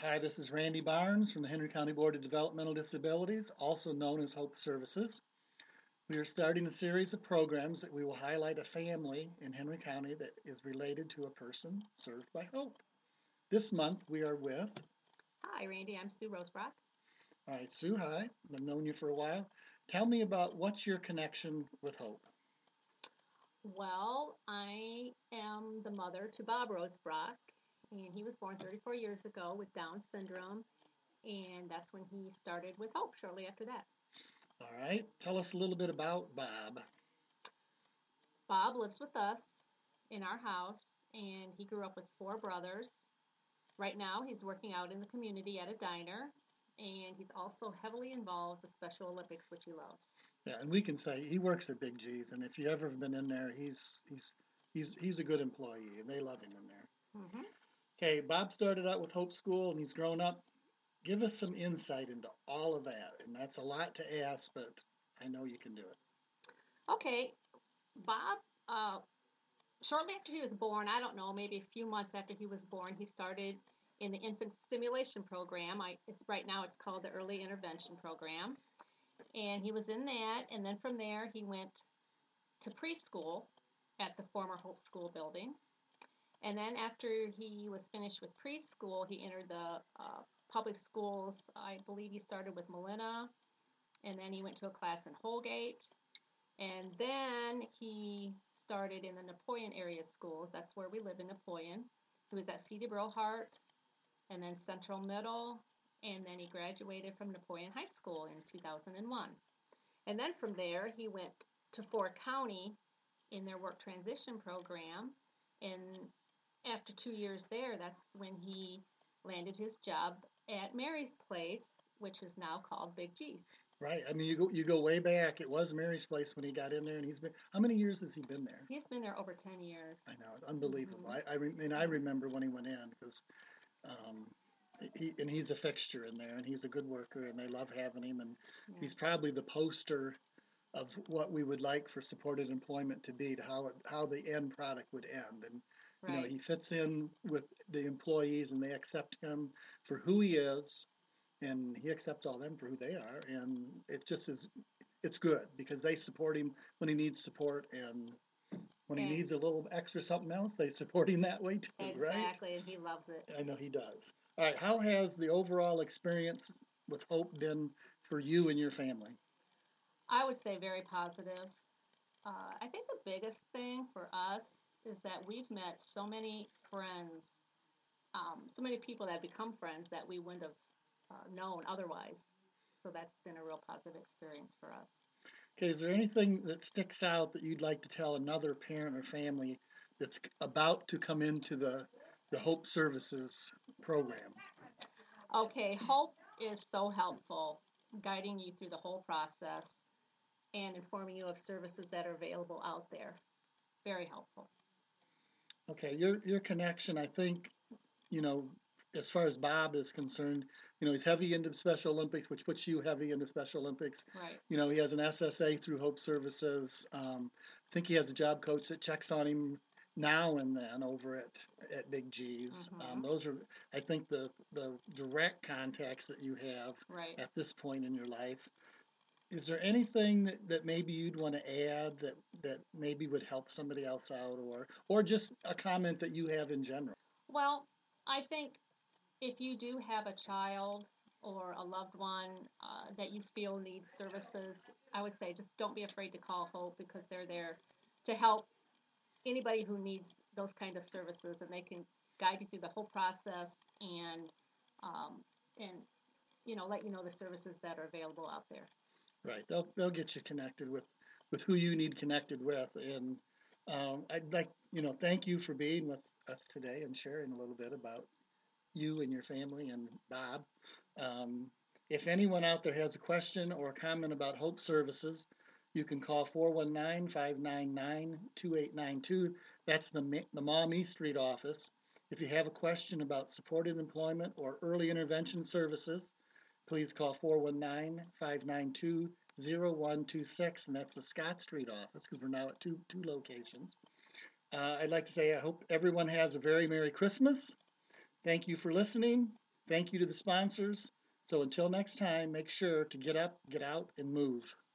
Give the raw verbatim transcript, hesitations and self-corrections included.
Hi, this is Randy Barnes from the Henry County Board of Developmental Disabilities, also known as Hope Services. We are starting a series of programs that we will highlight a family in Henry County that is related to a person served by Hope. This month we are with... Hi, Randy. I'm Sue Rosebrock. All right, Sue, hi. I've known you for a while. Tell me about what's your connection with Hope? Well, I am the mother to Bob Rosebrock, and he was born thirty-four years ago with Down syndrome, and that's when he started with Hope shortly after that. All right, tell us a little bit about Bob. Bob lives with us in our house, and he grew up with four brothers. Right now, he's working out in the community at a diner, and he's also heavily involved with Special Olympics, which he loves. Yeah, and we can say he works at Big G's, and if you ever have been in there, he's he's he's he's a good employee, and they love him in there. Mm-hmm. Okay, Bob started out with Hope School, and he's grown up. Give us some insight into all of that, and that's a lot to ask, but I know you can do it. Okay, Bob, uh, shortly after he was born, I don't know, maybe a few months after he was born, he started in the infant stimulation program. I, it's, right now it's called the early intervention program. And he was in that, and then from there he went to preschool at the former Hope School building. And then after he was finished with preschool, he entered the uh, public schools. I believe he started with Molina, and then he went to a class in Holgate. And then he started in the Napoleon area schools. That's where we live in Napoleon. He was at C D Brohart, and then Central Middle, and then he graduated from Napoleon High School in two thousand one. And then from there, he went to Fort County in their work transition program. And after two years there, that's when he landed his job at Mary's Place, which is now called Big G's. Right. I mean, you go you go way back. It was Mary's Place when he got in there, and he's been. How many years has he been there? He's been there over ten years. I know, it's unbelievable. Mm-hmm. I I, re, and I remember when he went in because, um, he and he's a fixture in there, and he's a good worker, and they love having him, and Yeah. he's probably the poster of what we would like for supported employment to be, to how it, how the end product would end, and you know Right. he fits in with the employees, and they accept him for who he is, and he accepts all them for who they are, and it just is it's good because they support him when he needs support, and when he And needs a little extra something else, they support him that way too, right? exactly, and he loves it. I know he does. All right, how has the overall experience with Hope been for you and your family? I would say very positive. Uh, I think the biggest thing for us is that we've met so many friends, um, so many people that have become friends that we wouldn't have uh, known otherwise. So that's been a real positive experience for us. Okay, is there anything that sticks out that you'd like to tell another parent or family that's about to come into the the Hope Services program? Okay, Hope is so helpful, guiding you through the whole process and informing you of services that are available out there. Very helpful. Okay, your your connection, I think, you know, as far as Bob is concerned, you know, he's heavy into Special Olympics, which puts you heavy into Special Olympics. Right. You know, he has an S S A through Hope Services. Um, I think he has a job coach that checks on him now and then over at at Big G's. Um, Mm-hmm. those are, I think, the the direct contacts that you have Right. at this point in your life. Is there anything that, that maybe you'd want to add that, that maybe would help somebody else out, or or just a comment that you have in general? Well, I think if you do have a child or a loved one uh, that you feel needs services, I would say just don't be afraid to call Hope because they're there to help anybody who needs those kind of services, and they can guide you through the whole process and um, and you know let you know the services that are available out there. Right. They'll they'll get you connected with with who you need connected with. And um, I'd like, you know, thank you for being with us today and sharing a little bit about you and your family and Bob. Um, if anyone out there has a question or a comment about Hope Services, you can call four one nine, five nine nine, two eight nine two. That's the, the Mom East Street office. If you have a question about supported employment or early intervention services, please call four one nine, five nine two, zero one two six, and that's the Scott Street office because we're now at two, two locations. Uh, I'd like to say I hope everyone has a very Merry Christmas. Thank you for listening. Thank you to the sponsors. So until next time, make sure to get up, get out, and move.